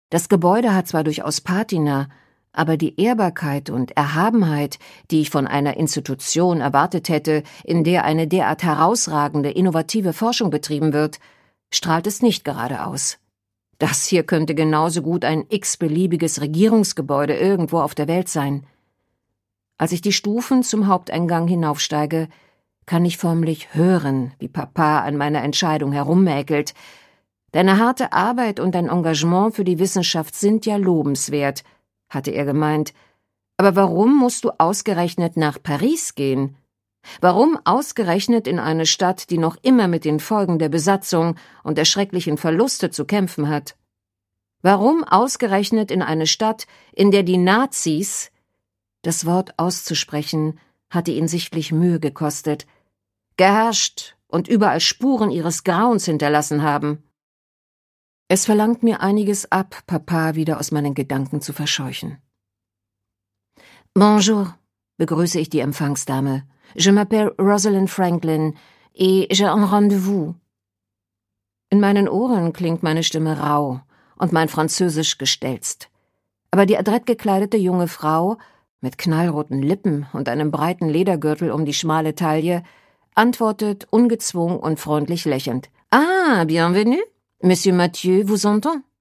Das Gebäude hat zwar durchaus Patina, aber die Ehrbarkeit und Erhabenheit, die ich von einer Institution erwartet hätte, in der eine derart herausragende, innovative Forschung betrieben wird, strahlt es nicht gerade aus. Das hier könnte genauso gut ein x-beliebiges Regierungsgebäude irgendwo auf der Welt sein. Als ich die Stufen zum Haupteingang hinaufsteige, kann ich förmlich hören, wie Papa an meiner Entscheidung herummäkelt. Deine harte Arbeit und dein Engagement für die Wissenschaft sind ja lobenswert, hatte er gemeint. Aber warum musst du ausgerechnet nach Paris gehen? Warum ausgerechnet in eine Stadt, die noch immer mit den Folgen der Besatzung und der schrecklichen Verluste zu kämpfen hat? Warum ausgerechnet in eine Stadt, in der die Nazis, das Wort auszusprechen, hatte ihn sichtlich Mühe gekostet, geherrscht und überall Spuren ihres Grauens hinterlassen haben? Es verlangt mir einiges ab, Papa wieder aus meinen Gedanken zu verscheuchen. Bonjour, begrüße ich die Empfangsdame. Je m'appelle Rosalind Franklin et j'ai un rendez-vous. In meinen Ohren klingt meine Stimme rau und mein Französisch gestelzt. Aber die adrett gekleidete junge Frau, mit knallroten Lippen und einem breiten Ledergürtel um die schmale Taille, antwortet ungezwungen und freundlich lächelnd. Ah, bienvenue. Monsieur Mathieu vous entend?